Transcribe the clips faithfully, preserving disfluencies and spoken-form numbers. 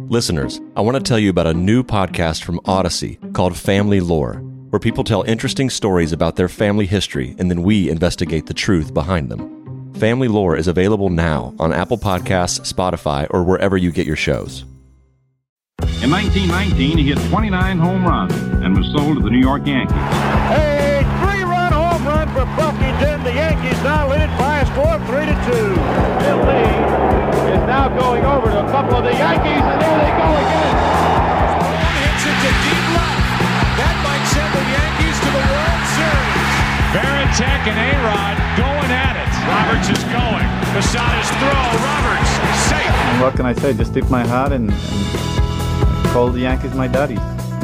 Listeners, I want to tell you about a new podcast from Odyssey called Family Lore, where people tell interesting stories about their family history and then we investigate the truth behind them. Family Lore is available now on Apple Podcasts, Spotify, or wherever you get your shows. In nineteen nineteen, he hit twenty-nine home runs and was sold to the New York Yankees. A three-run home run for Buffington. The Yankees now lead it by a score of three to two. Bill Lee is now going over to a couple of the Yankees, and there they go again. One hits it to deep left. That might send the Yankees to the World Series. Varitek and A-Rod going at it. Roberts is going. Posada's throw. Roberts safe. And what can I say? Just tip my hat and, and call the Yankees my daddies.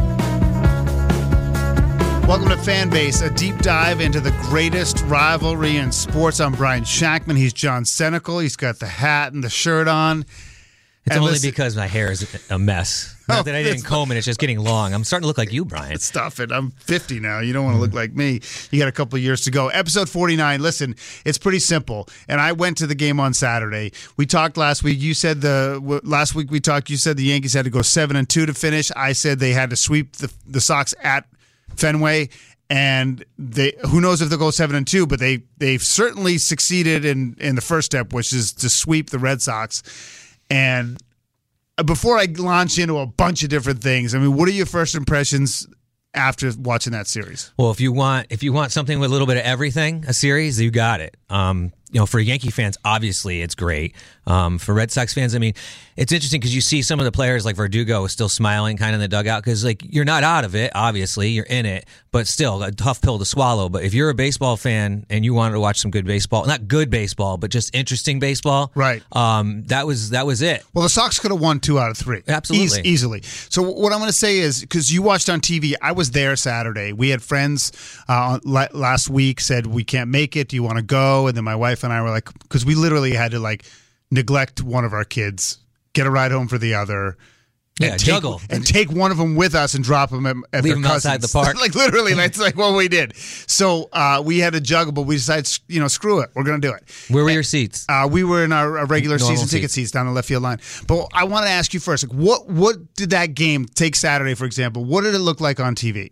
Welcome to Fanbase, a deep dive into the greatest rivalry in sports. I'm Brian Shackman. He's John Senecal. He's got the hat and the shirt on. It's and only listen, because my hair is a mess. Not Oh, that I didn't comb it, it's just getting long. I'm starting to look like you, Brian. Stop it. I'm fifty now. You don't want to look like me. You got a couple of years to go. Episode forty-nine. Listen, it's pretty simple. And I went to the game on Saturday. We talked last week. You said the last week we talked, you said the Yankees had to go seven and two to finish. I said they had to sweep the, the Sox at Fenway. And they, who knows if they'll go seven and two, but they they've certainly succeeded in, in the first step, which is to sweep the Red Sox. And before I launch into a bunch of different things, I mean, what are your first impressions after watching that series? Well, if you want if you want something with a little bit of everything, a series, you got it. Um, you know, for Yankee fans, obviously it's great. Um, for Red Sox fans, I mean, it's interesting because you see some of the players like Verdugo is still smiling kind of in the dugout because, like, you're not out of it, obviously. You're in it, but still a tough pill to swallow. But if you're a baseball fan and you wanted to watch some good baseball, not good baseball, but just interesting baseball, right? Um, that was that was it. Well, the Sox could have won two out of three. Absolutely. E- easily. So what I'm going to say is, because you watched on T V, I was there Saturday. We had friends uh, last week said, we can't make it. Do you want to go? And then my wife and I were like, because we literally had to like neglect one of our kids, get a ride home for the other. Yeah, and take, juggle. And take one of them with us and drop them at, at Leave their them cousins. outside the park. Like literally, that's like what we did. So uh, we had to juggle, but we decided, you know, screw it. We're going to do it. Where were and, your seats? Uh, we were in our, our regular Normal season ticket seats. seats down the left field line. But I want to ask you first, like, what what did that game, take Saturday, for example, what did it look like on T V?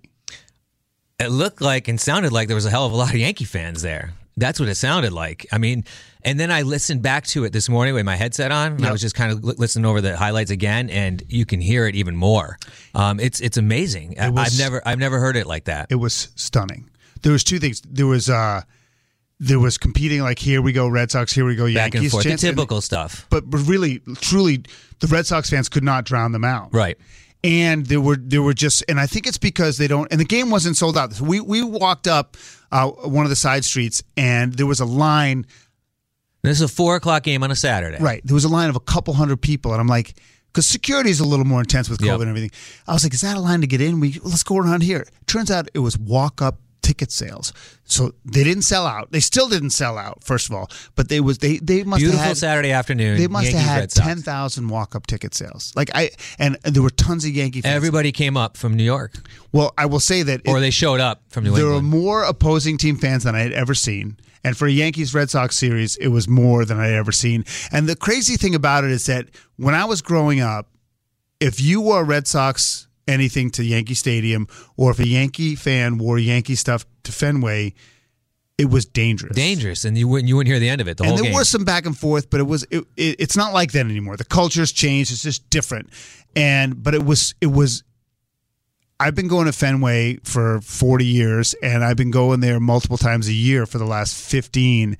It looked like and sounded like there was a hell of a lot of Yankee fans there. That's what it sounded like. I mean, and then I listened back to it this morning with my headset on, and yep. I was just kind of li- listening over the highlights again, and you can hear it even more. Um, it's it's amazing. It was, I've never I've never heard it like that. It was stunning. There was two things. There was uh, there was competing, like, here we go Red Sox, here we go Yankees. Back and forth, chance, the typical and, stuff. But but really, truly, the Red Sox fans could not drown them out. Right. And there were there were just, and I think it's because they don't, and the game wasn't sold out. We we walked up uh, one of the side streets, and there was a line. This is a four o'clock game on a Saturday. Right. There was a line of a couple hundred people, and I'm like, because security is a little more intense with COVID Yep. and everything. I was like, is that a line to get in? We let's go around here. Turns out it was walk up ticket sales. So they didn't sell out. They still didn't sell out, first of all. But they was they they must Beautiful have had, Saturday afternoon. They must Yankees, have had Red Sox. ten thousand walk up ticket sales. Like I and, and there were tons of Yankee fans. Everybody came up from New York, Well, I will say that or it, they showed up from New there were England. more opposing team fans than I had ever seen. And for a Yankees Red Sox series, it was more than I had ever seen. And the crazy thing about it is that when I was growing up, if you wore Red Sox anything to Yankee Stadium, or if a Yankee fan wore Yankee stuff to Fenway, it was dangerous. Dangerous, and you wouldn't you wouldn't hear the end of it. The and whole there game. was some back and forth, but it was it, it, it's not like that anymore. The culture's changed; it's just different. And but it was it was. I've been going to Fenway for forty years, and I've been going there multiple times a year for the last fifteen.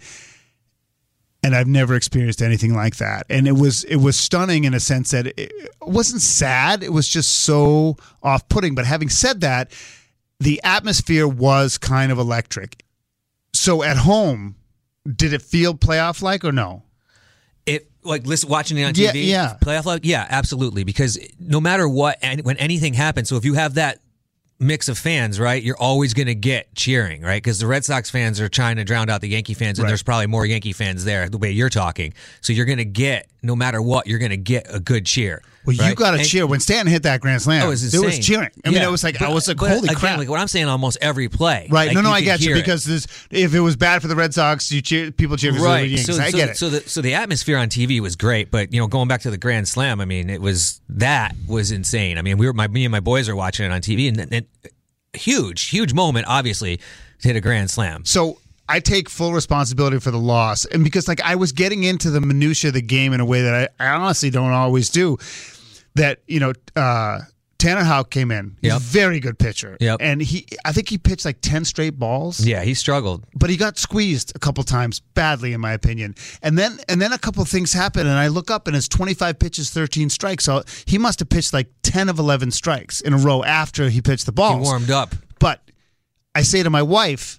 And I've never experienced anything like that. And it was it was stunning in a sense that it wasn't sad. It was just so off-putting. But having said that, the atmosphere was kind of electric. So at home, did it feel playoff-like or no? It like listen, watching it on T V, Yeah, yeah. playoff like, yeah, absolutely. Because no matter what, and when anything happens, so if you have that mix of fans, right, you're always going to get cheering, right? Because the Red Sox fans are trying to drown out the Yankee fans, and Right. there's probably more Yankee fans there the way you're talking. So you're going to get no matter what, you're going to get a good cheer. Well, right? you got to And- cheer when Stanton hit that grand slam. Oh, it was there insane. was cheering. I mean, Yeah. it was like But- I was like, but holy again, crap! Like what I'm saying, almost every play. Right? Like, no, no, you I could get you hear it. because there's, if it was bad for the Red Sox, you cheer. People cheer for the Right. Yankees. So, I so, get it. So the so the atmosphere on T V was great, but you know, going back to the Grand Slam, I mean, it was that was insane. I mean, we were my me and my boys are watching it on T V, and, and huge, huge moment, obviously, to hit a Grand Slam. So I take full responsibility for the loss, and because like I was getting into the minutia of the game in a way that I, I honestly don't always do. That you know, uh, Tanner Houck came in. He's Yep. a very good pitcher. Yep. And he, I think he pitched like ten straight balls. Yeah, he struggled. But he got squeezed a couple times badly, in my opinion. And then and then a couple things happened, and I look up, and it's twenty-five pitches, thirteen strikes. So he must have pitched like ten of eleven strikes in a row after he pitched the balls. He warmed up. But I say to my wife,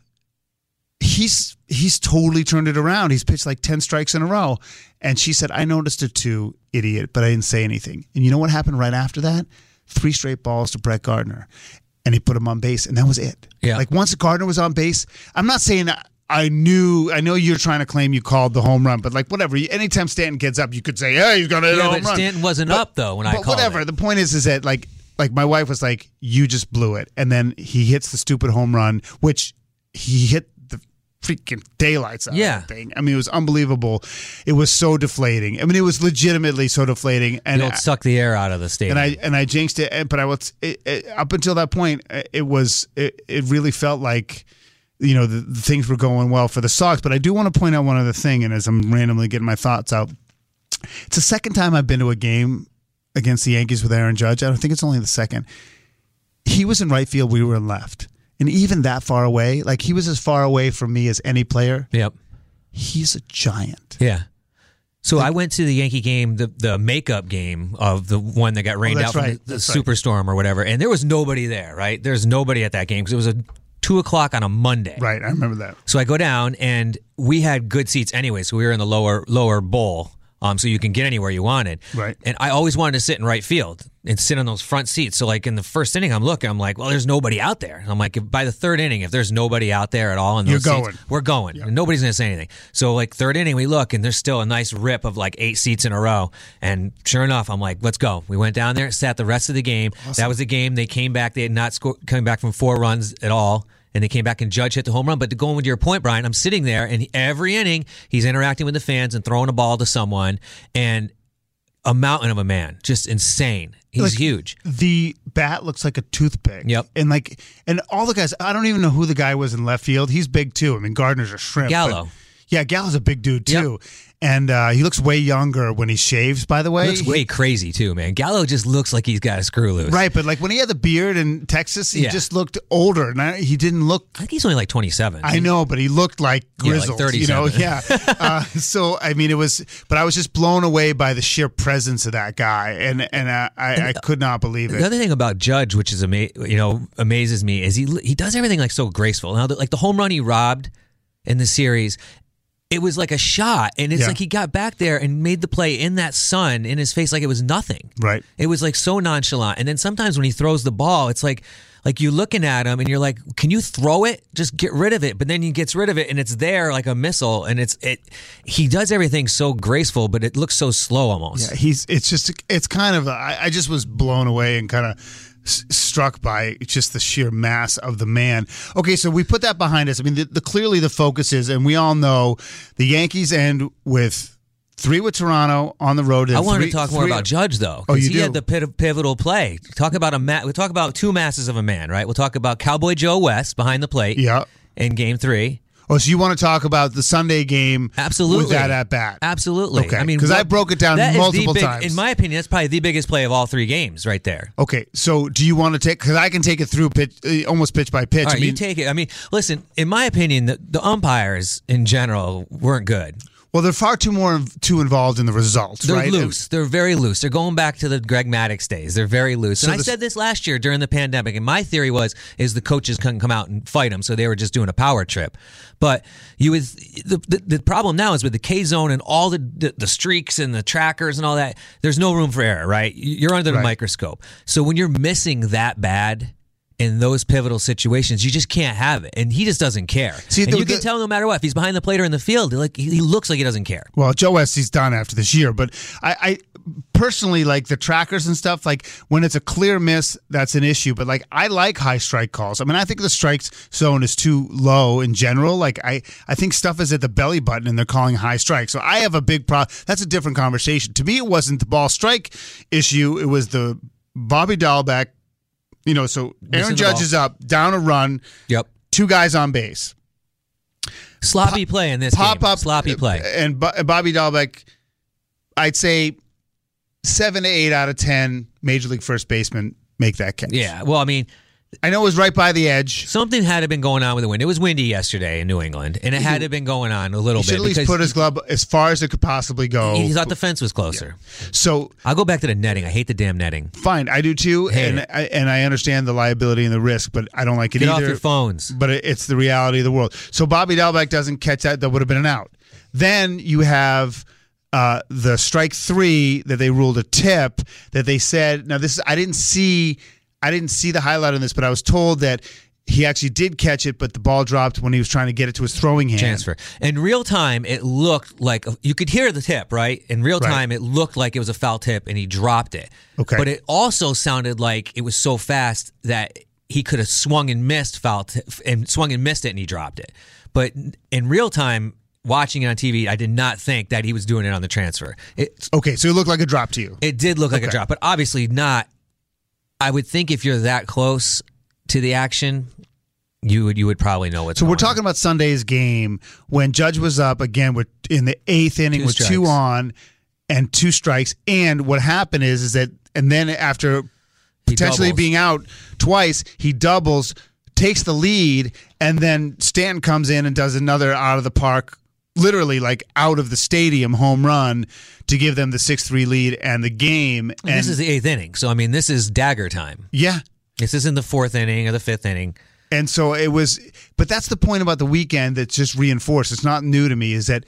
he's he's totally turned it around. He's pitched like ten strikes in a row. And she said, I noticed it too, idiot, but I didn't say anything. And you know what happened right after that? Three straight balls to Brett Gardner. And he put him on base, and that was it. Yeah. Like once Gardner was on base, I'm not saying I knew, I know you're trying to claim you called the home run, but like whatever. Anytime Stanton gets up, you could say, hey, he's going to hit Yeah, a home but run. Stanton wasn't But- up though when I but called whatever. it. The point is, is that like, like my wife was like, you just blew it. And then he hits the stupid home run, which he hit the freaking daylights out Yeah. of that thing. I mean, it was unbelievable. It was so deflating. I mean, it was legitimately so deflating. And It'll I, suck the air out of the stadium. and I and I jinxed it. and- But I was it, it, up until that point, it was it, it really felt like, you know, the, the things were going well for the Sox. But I do want to point out one other thing. And as I'm randomly getting my thoughts out, it's the second time I've been to a game against the Yankees with Aaron Judge. I don't think it's only the second. He was in right field. We were in left. And even that far away, like he was as far away from me as any player. Yep. He's a giant. Yeah. So I went to the Yankee game, the the makeup game of the one that got rained Oh, out that's from right. the, the That's right. superstorm or whatever, and there was nobody there, right? There's nobody at that game because it was a two o'clock on a Monday. Right. I remember that. So I go down, and we had good seats anyway, so we were in the lower lower bowl, um, so you can get anywhere you wanted. Right. And I always wanted to sit in right field and sit on those front seats. So like in the first inning, I'm looking, I'm like, well, there's nobody out there. And I'm like, if, by the third inning, if there's nobody out there at all in those You're seats, going. we're going. And nobody's going to say anything. So like third inning, we look, and there's still a nice rip of like eight seats in a row. And sure enough, I'm like, let's go. We went down there, sat the rest of the game. That was the game. They came back. They had not scored, coming back from four runs at all. And they came back and Judge hit the home run. But to go with your point, Brian, I'm sitting there, and every inning he's interacting with the fans and throwing a ball to someone, and a mountain of a man, just insane. He's Like, huge. The bat looks like a toothpick. Yep. And like, and all the guys, I don't even know who the guy was in left field. He's big too. I mean, Gardner's a shrimp. Gallo. but- yeah, Gallo's a big dude too. And uh, he looks way younger when he shaves, by the way. He looks way crazy too, man. Gallo just looks like he's got a screw loose. Right, but like when he had the beard in Texas, he Yeah. just looked older. And I, he didn't look. I think he's only like twenty-seven. I know, but he looked like Yeah, like grizzled. you know, yeah. thirty-seven. uh, so I mean, it was, but I was just blown away by the sheer presence of that guy, and and uh, I, I could not believe The it. other thing about Judge, which is ama- you know amazes me, is he he does everything like so graceful. Now, the, like the home run he robbed in the series, it was like a shot, and it's Yeah. like he got back there and made the play in that sun in his face like it was nothing. Right. It was like so nonchalant. And then sometimes when he throws the ball, it's like like you're looking at him and you're like, can you throw it? Just get rid of it. But then he gets rid of it and it's there like a missile. And it's it. He does everything so graceful, but it looks so slow almost. Yeah, he's. It's just. It's kind of. I, I just was blown away and kind of s- struck by just the sheer mass of the man. Okay, so we put that behind us. I mean, the, the clearly the focus is, and we all know the Yankees end with three with Toronto on the road. I wanted three, to talk more three- about Judge, though. Oh, 'cause you he do? had the pit- pivotal play. Talk about a ma- we talk about two masses of a man, right? We'll talk about Cowboy Joe West behind the plate. Yeah. In Game Three. Oh, so you want to talk about the Sunday game? Absolutely. With that at bat. Absolutely. Okay. I mean, because I what- broke it down that is the multiple big- times. In my opinion, that's probably the biggest play of all three games, right there. Okay, so do you want to take? Because I can take it through pitch, uh, almost pitch by pitch. All right, I mean, you take it. I mean, listen. In my opinion, the, the umpires in general weren't good. well, they're far too more too involved in the results. They're right? loose. They're very loose. They're going back to the Greg Maddux days. They're very loose. So and I the- said this last year during the pandemic, and my theory was is the coaches couldn't come out and fight them, so they were just doing a power trip. But you would the the, the problem now is with the K zone and all the, the the streaks and the trackers and all that. There's no room for error, right? You're under the Right. microscope. So when you're missing that bad, in those pivotal situations, you just can't have it, and he just doesn't care. See, and the, you can the, tell no matter what. If he's behind the plate or in the field, like he, he looks like he doesn't care. Well, Joe Westy's done after this year, but I, I personally like the trackers and stuff. Like when it's a clear miss, that's an issue. But like I like high strike calls. I mean, I think the strikes zone is too low in general. Like I, I think stuff is at the belly button, and they're calling high strike. So I have a big problem. That's a different conversation. To me, it wasn't the ball strike issue. It was the Bobby Dahlbeck. You know, so Aaron Judge is up, down a run. Yep. Two guys on base. Sloppy play in this Pop game. up. Sloppy play. And Bobby Dahlbeck, I'd say seven to eight out of ten Major League first basemen make that catch. Yeah. Well, I mean, I know it was right by the edge. Something had to have been going on with the wind. It was windy yesterday in New England, and it had to have been going on a little he bit. Should at least put his glove as far as it could possibly go. He thought the fence was closer. Yeah. So I'll go back to the netting. I hate the damn netting. Fine, I do too, Hate and it. I, and I understand the liability and the risk, but I don't like it Get either. off your phones. But it, it's the reality of the world. So Bobby Dahlbeck doesn't catch that. That would have been an out. Then you have uh, the strike three that they ruled a tip. That they said. Now this is I didn't see. I didn't see the highlight on this, but I was told that he actually did catch it, but the ball dropped when he was trying to get it to his throwing hand. Transfer. In real time, it looked like you could hear the tip, right? In real Right. time, it looked like it was a foul tip, and he dropped it. Okay. But it also sounded like it was so fast that he could have swung and missed foul tip, and swung and missed it, and he dropped it. But in real time, watching it on T V, I did not think that he was doing it on the transfer. It, Okay, so it looked like a drop to you. it did look like Okay. a drop, but obviously not. I would think if you're that close to the action, you would you would probably know what's So going we're talking on. about Sunday's game when Judge was up again with in the eighth inning Two with two strikes. on and two strikes. And what happened is is that and then after He potentially doubles. being out twice, he doubles, takes the lead, and then Stanton comes in and does another out of the park, literally like out of the stadium home run to give them the six three lead and the game. And And this is the eighth inning, so I mean, this is dagger time. yeah. This isn't the fourth inning or the fifth inning. And so it was, but that's the point about the weekend that's just reinforced. It's not new to me, is that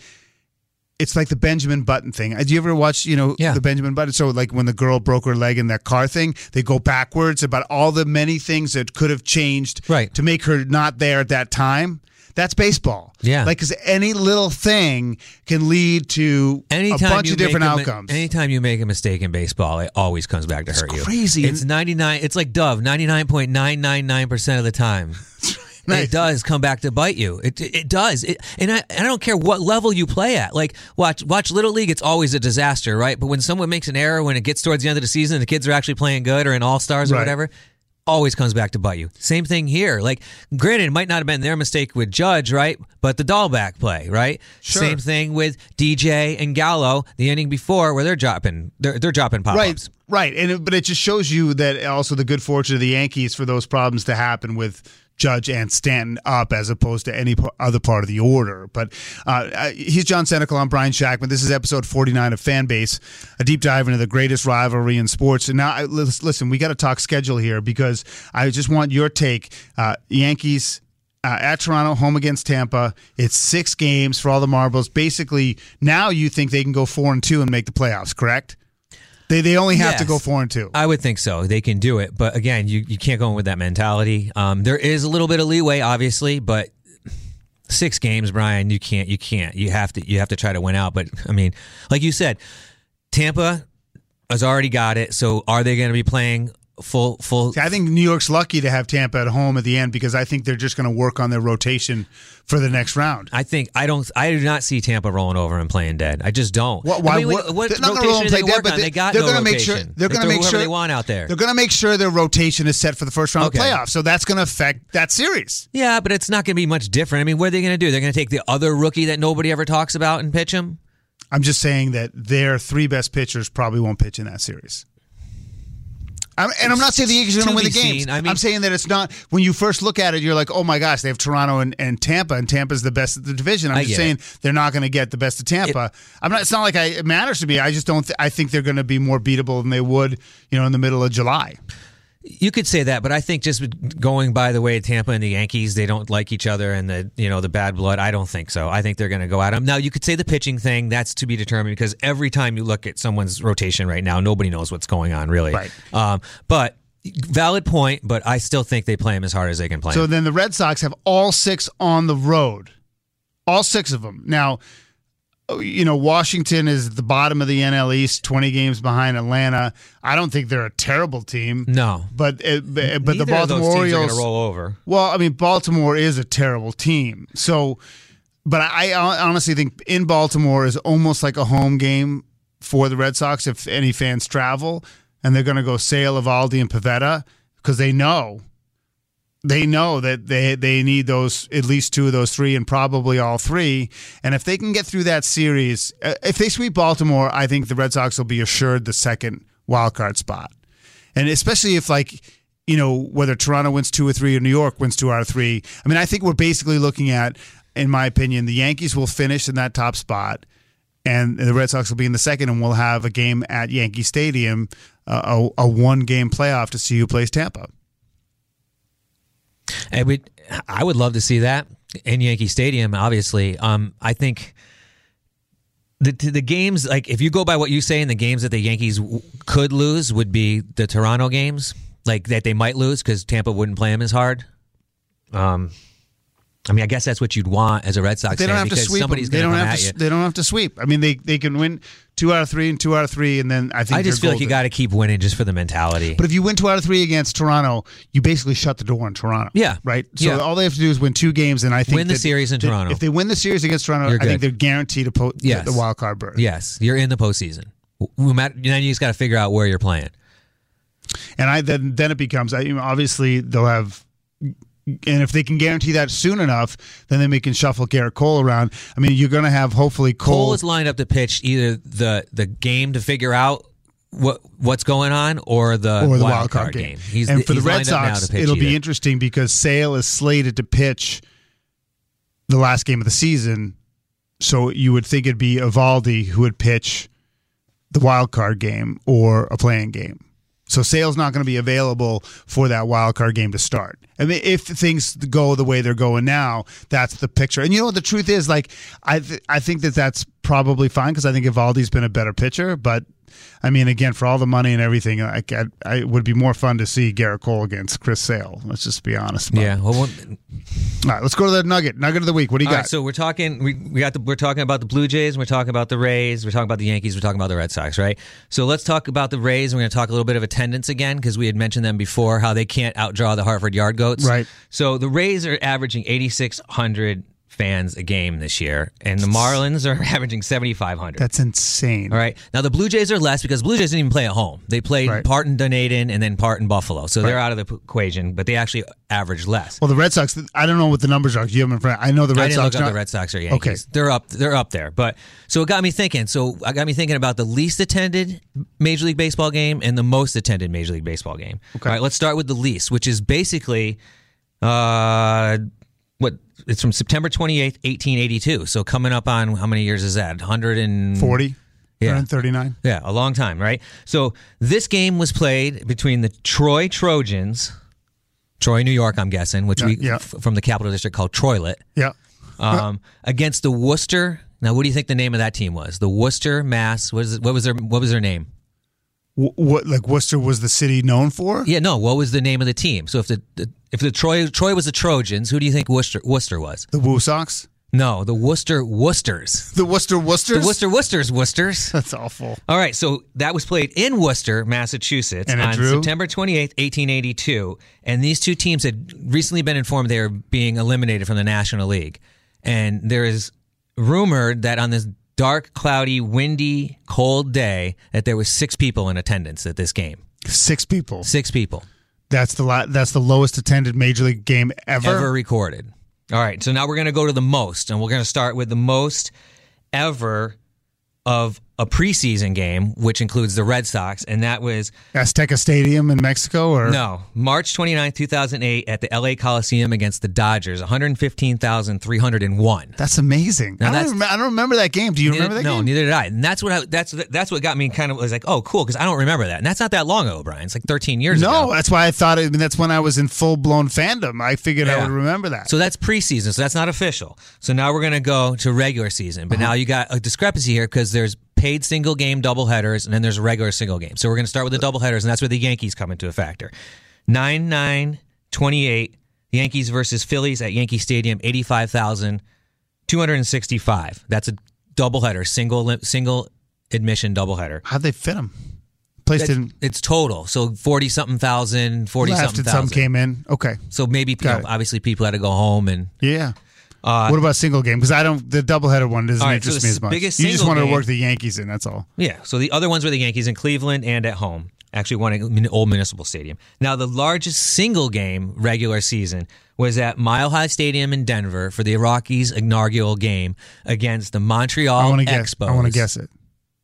it's like the Benjamin Button thing. Did you ever watch, you know, Yeah. the Benjamin Button? So like when the girl broke her leg in that car thing, they go backwards about all the many things that could have changed Right. to make her not there at that time. That's baseball. Yeah. Like, because any little thing can lead to Anytime a bunch you of different make a mi- outcomes. anytime you make a mistake in baseball, it always comes back to hurt you. crazy. It's ninety-nine. It's like Dove, ninety-nine point nine nine nine percent of the time. Right. It does come back to bite you. It it does. It, and I, I don't care what level you play at. Like watch watch Little League. It's always a disaster, right? But when someone makes an error, when it gets towards the end of the season, the kids are actually playing good or in All Stars or Right. whatever. Always comes back to bite you. Same thing here. Like, granted, it might not have been their mistake with Judge, right? But the Dahlbeck play, right? Sure. Same thing with D J and Gallo the inning before, where they're dropping, they're they're dropping pop Right, ups. right, and it, but it just shows you that also the good fortune of the Yankees for those problems to happen with Judge and Stanton up as opposed to any p- other part of the order. But uh, uh, he's John Senecal. I'm Brian Shackman. This is episode forty-nine of Fanbase, a deep dive into the greatest rivalry in sports. And now, I, lis- listen, we got to talk schedule here because I just want your take. Uh, Yankees. Uh, at Toronto, home against Tampa. It's six games for all the marbles. Basically, now you think they can go four and two and make the playoffs, correct? They they only have Yes. to go four and two. I would think so. They can do it, but again, you, you can't go in with that mentality. Um, there is a little bit of leeway, obviously, but six games, Brian, you can't. You can't. You have to. You have to try to win out. But I mean, like you said, Tampa has already got it. So are they going to be playing full full? See, I think New York's lucky to have Tampa at home at the end because I think they're just going to work on their rotation for the next round. I think I don't. I do not see Tampa rolling over and playing dead. I just don't. What, why, I mean, what, what, what they're not rotation gonna roll and do play they dead, work but on? they, They got they're no gonna rotation. make sure they're They going to throw make whoever sure they want out there. They're going to make sure their rotation is set for the first round Okay. of playoffs. So that's going to affect that series. Yeah, but it's not going to be much different. I mean, what are they going to do? They're going to take the other rookie that nobody ever talks about and pitch him? I'm just saying that their three best pitchers probably won't pitch in that series. I'm, and I'm not saying the Yankees are going to To win the be games. seen. I mean- I'm saying that it's not, when you first look at it, you're like, oh my gosh, they have Toronto and, and Tampa, and Tampa's the best of the division. I'm I just get saying it. they're not going to get the best of Tampa. I'm not. It's not like I, it matters to me. I just don't. Th- I think they're going to be more beatable than they would, you know, in the middle of July. You could say that, but I think just going by the way Tampa and the Yankees, they don't like each other and the you know the bad blood. I don't think so. I think they're going to go at them. Now, you could say the pitching thing, that's to be determined because every time you look at someone's rotation right now, nobody knows what's going on really. Right. Um, but valid point, but I still think they play them as hard as they can play So them. then the Red Sox have all six on the road. All six of them. Now, you know, Washington is at the bottom of the N L East, twenty games behind Atlanta. I don't think they're a terrible team. No. But it, but Neither the Baltimore of those teams Orioles are going to roll over. Well, I mean, Baltimore is a terrible team. So, but I honestly think in Baltimore is almost like a home game for the Red Sox if any fans travel, and they're going to go Sale, Eovaldi, and Pivetta because they know. They know that they they need those at least two of those three and probably all three. And if they can get through that series, if they sweep Baltimore, I think the Red Sox will be assured the second wild card spot. And especially if, like, you know, whether Toronto wins two or three or New York wins two out of three. I mean, I think we're basically looking at, in my opinion, the Yankees will finish in that top spot, and the Red Sox will be in the second, and we'll have a game at Yankee Stadium, uh, a, a one-game playoff to see who plays Tampa. I would, I would love to see that in Yankee Stadium. Obviously, um, I think the the games, like if you go by what you say, in the games that the Yankees w- could lose would be the Toronto games, like that they might lose because Tampa wouldn't play them as hard. Um, I mean, I guess that's what you'd want as a Red Sox they don't fan have to because sweep somebody's them. They going don't to come have at to. you. They don't have to sweep. I mean, they they can win two out of three and two out of three, and then I think I just they're feel like you got to keep winning just for the mentality. But if you win two out of three against Toronto, you basically shut the door on Toronto. Yeah. Right? So Yeah. all they have to do is win two games, and I think Win the that- series in that Toronto. If they win the series against Toronto, You're I think good. they're guaranteed to po- Yes. the wild card berth. Yes, you're in the postseason. No matter, then you just got to figure out where you're playing. And I then then it becomes, I, you know, obviously they'll have, and if they can guarantee that soon enough, then they can shuffle Garrett Cole around. I mean, you're going to have hopefully Cole. Cole is lined up to pitch either the the game to figure out what what's going on or the, or the wild, wild card game. game. He's, and for he's the Red lined up now Sox, to pitch it'll be either. interesting because Sale is slated to pitch the last game of the season. So you would think it'd be Eovaldi who would pitch the wild card game or a playing game. So Sale's not going to be available for that wild card game to start. I mean, if things go the way they're going now, that's the picture. And you know what the truth is? Like, I th- I think that that's probably fine because I think Eovaldi's been a better pitcher. But I mean, again, for all the money and everything, I, I, I it would be more fun to see Garrett Cole against Chris Sale. Let's just be honest. About Yeah. it. Well, well, All right, let's go to the Nugget. Nugget of the week. What do you all got? right, so we're talking. We, we got the. We're talking about the Blue Jays. And we're talking about the Rays. We're talking about the Yankees. We're talking about the Red Sox. Right. So let's talk about the Rays. We're going to talk a little bit of attendance again because we had mentioned them before. How they can't outdraw the Hartford Yard Goats. Right. So the Rays are averaging eighty-six hundred fans a game this year, and the Marlins are averaging seventy-five hundred. That's insane. All right. Now, the Blue Jays are less because Blue Jays didn't even play at home. They played Right. part in Dunedin and then part in Buffalo. So they're Right. out of the equation, but they actually average less. Well, the Red Sox, I don't know what the numbers are. You have them in front. I know the Red I didn't Sox. look up not- the Red Sox or Yankees. Okay. They're up they're up there. But so it got me thinking. So I got me thinking about the least attended Major League Baseball game and the most attended Major League Baseball game. Okay. All right, let's start with the least, which is basically uh what it's from September twenty-eighth, eighteen eighty-two. So coming up on how many years is that? one hundred forty? Yeah. one thirty-nine? Yeah, a long time, right? So this game was played between the Troy Trojans, Troy, New York, I'm guessing, which Yeah, we yeah. f- from the Capital District called Troylet, Yeah. um, against the Worcester. Now, what do you think the name of that team was? The Worcester, Mass. What, is it, what was their What was their name? Wh- What, like Worcester was the city known for? Yeah, no. What was the name of the team? So if the, the if the Troy Troy was the Trojans, who do you think Worcester Worcester was? The Woo Sox? No, the Worcester Worcesters. The Worcester Worcesters? The Worcester Worcesters Worcesters. That's awful. All right, so that was played in Worcester, Massachusetts And it on drew? September twenty-eighth, eighteen eighty-two. And these two teams had recently been informed they were being eliminated from the National League. And there is rumored that on this dark, cloudy, windy, cold day that there was six people in attendance at this game. Six people. Six people That's the la- that's the lowest attended Major League game ever. ever recorded. All right, so now we're going to go to the most, and we're going to start with the most ever of a preseason game, which includes the Red Sox, and that was Azteca Stadium in Mexico, or no March twenty-ninth, two thousand eight, at the L A Coliseum against the Dodgers, one hundred fifteen thousand three hundred one. That's amazing. Now I, don't that's- rem- I don't remember that game. Do you remember that no, game? neither did I. And that's what I, that's that's what got me kind of was like, oh, cool, because I don't remember that, and that's not that long ago, Brian. It's like thirteen years ago. No, that's why I thought. It, I mean, that's when I was in full blown fandom. I figured I Yeah. would remember that. So that's preseason, so that's not official. So now we're going to go to regular season. But now you got a discrepancy here because there's paid single game doubleheaders, and then there's regular single games. So we're going to start with the doubleheaders, and that's where the Yankees come into a factor. nine nine twenty-eight, Yankees versus Phillies at Yankee Stadium, eighty-five thousand two hundred sixty-five. That's a doubleheader, single single admission doubleheader. How'd they fit them? Place That's, didn't. It's total, so forty something thousand, forty something thousand. Some came in. Okay. So maybe you know, obviously people had to go home and yeah. Uh, what about single game? Because I don't. The doubleheader one doesn't right, interest so me as much. You just wanted game, to work the Yankees in. That's all. Yeah. So the other ones were the Yankees in Cleveland and at home. Actually, one at Old Municipal Stadium. Now the largest single game regular season was at Mile High Stadium in Denver for the Rockies' inaugural game against the Montreal I want to guess. Expos. I want to guess it.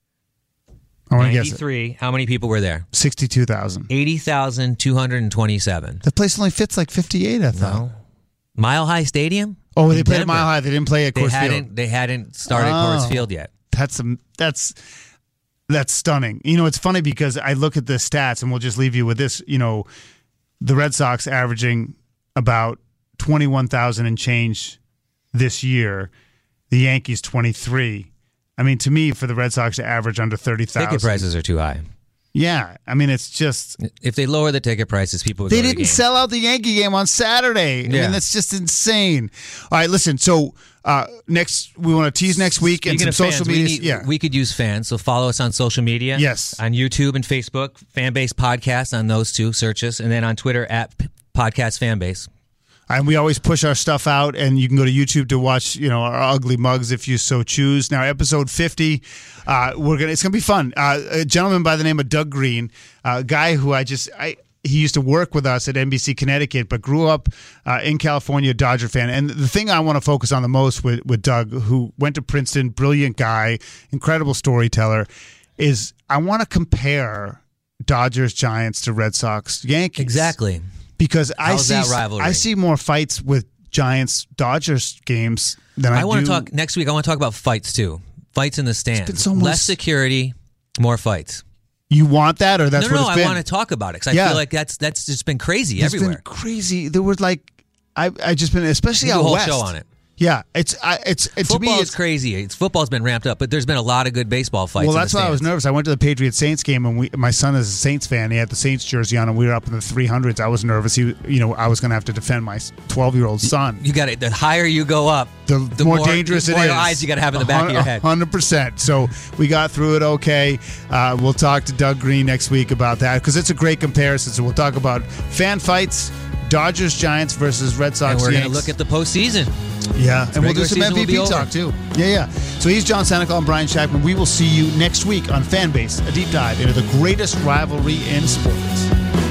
I want to guess it. ninety-three. How many people were there? Sixty-two thousand. Eighty thousand two hundred and twenty-seven. The place only fits like fifty-eight. I thought. No. Mile High Stadium. Oh, they played Denver. at Mile High. They didn't play at they Coors hadn't, Field. They hadn't started oh, Coors Field yet. That's some. That's that's stunning. You know, it's funny because I look at the stats, and we'll just leave you with this. You know, the Red Sox averaging about twenty-one thousand and change this year. The Yankees twenty-three. I mean, to me, for the Red Sox to average under thirty thousand, ticket prices are too high. Yeah, I mean, it's just if they lower the ticket prices, people would they go to didn't the game. sell out the Yankee game on Saturday. I Yeah. mean, that's just insane. All right, listen. So uh, next, we want to tease next week Speaking and some of social fans, media. we, need, yeah, we could use fans, so follow us on social media. Yes. On YouTube and Facebook, Fanbase Podcast on those two, search us. And then on Twitter, at Podcast Fanbase. and we always push our stuff out, and you can go to YouTube to watch, you know, our ugly mugs if you so choose. Now, episode fifty, uh, we're gonna it's gonna be fun. Uh, a gentleman by the name of Doug Green, a guy who I just I. He used to work with us at N B C Connecticut, but grew up uh, in California, Dodger fan. And the thing I want to focus on the most with, with Doug, who went to Princeton, brilliant guy, incredible storyteller, is I want to compare Dodgers, Giants to Red Sox, Yankees. Exactly. Because I How's see that rivalry? I see more fights with Giants, Dodgers games than I, I want do. to talk next week. I want to talk about fights too. Fights in the stands. been so much- Less security, more fights. You want that, or that's no, no, what it's I been? want to talk about it because I Yeah. feel like that's that's just been crazy It's everywhere. been crazy. There was like I I just been especially We do out a whole west. show on it. Yeah, it's I, it's it, to me Football it's is crazy. It's football's been ramped up, but there's been a lot of good baseball fights. well. in That's the why I was stands. nervous. I went to the Patriots Saints game, and we, my son is a Saints fan. He had the Saints jersey on, and we were up in the three hundreds. I was nervous. He, you know, I was going to have to defend my twelve year old son. You got it. The higher you go up, The, the more, more- dangerous the it more is. eyes you gotta have in the back of your head. Hundred percent. So we got through it okay. Uh, we'll talk to Doug Green next week about that because it's a great comparison. So we'll talk about fan fights, Dodgers, Giants versus Red Sox. and we're going to Yanks. look at the postseason. Yeah, and we'll do Regular some season M will V be P over. talk too. Yeah, yeah. So he's John Senecal and Brian Shackman. We will see you next week on Fanbase, a deep dive into the greatest rivalry in sports.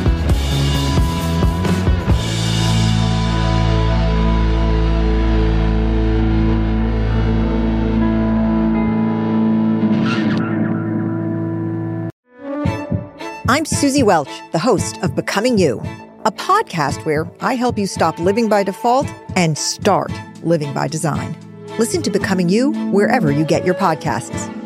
I'm Susie Welch, the host of Becoming You, a podcast where I help you stop living by default and start living by design. Listen to Becoming You wherever you get your podcasts.